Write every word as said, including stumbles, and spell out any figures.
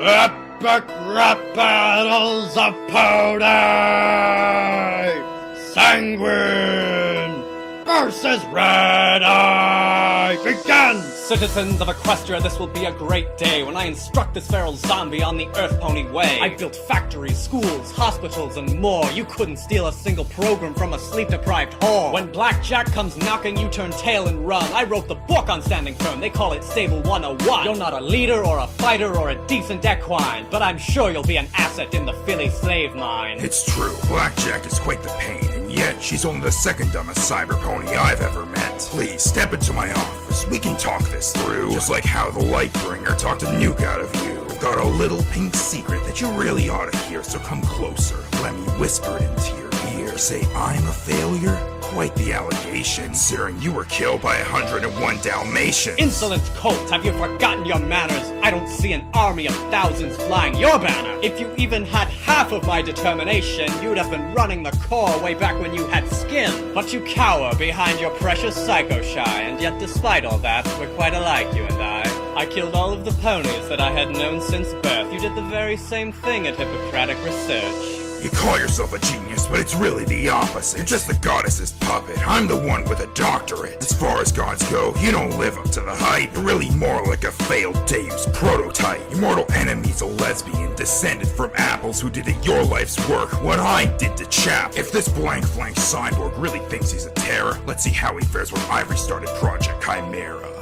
Epic rap battles of Pony! Sanguine versus Red Eye! Begin! Citizens of Equestria, this will be a great day when I instruct this feral zombie on the Earth Pony way. I built factories, schools, hospitals, and more. You couldn't steal a single program from a sleep-deprived whore. When Blackjack comes knocking, you turn tail and run. I wrote the book on standing firm, they call it Stable one oh one. You're not a leader or a fighter or a decent equine, but I'm sure you'll be an asset in the Philly slave mine. It's true, Blackjack is quite the pain, and yet she's only the second dumbest cyber pony I've ever met. Please, step into my office, we can talk this through. Just like how the Lightbringer talked a nuke out of you. I've got a little pink secret that you really ought to hear, so come closer. Let me whisper it into your ear. Say I'm a failure? Quite the allegation, considering you were killed by one hundred one Dalmatians. Insolent colt, have you forgotten your manners? I don't see an army of thousands flying your banner. If you even had half of my determination, you'd have been running the Corps way back when you had skin. But you cower behind your precious Psycho Shy, and yet despite all that, we're quite alike, you and I. I killed all of the ponies that I had known since birth. You did the very same thing at Hippocratic Research. You call yourself a genius, but it's really the opposite. You're just the goddess's puppet. I'm the one with a doctorate. As far as gods go, you don't live up to the hype. You're really more like a failed Deus prototype. Your mortal enemy's a lesbian, descended from apples who did your life's work, what I did to Chap. If this blank flank cyborg really thinks he's a terror, let's see how he fares when I restarted Project Chimera.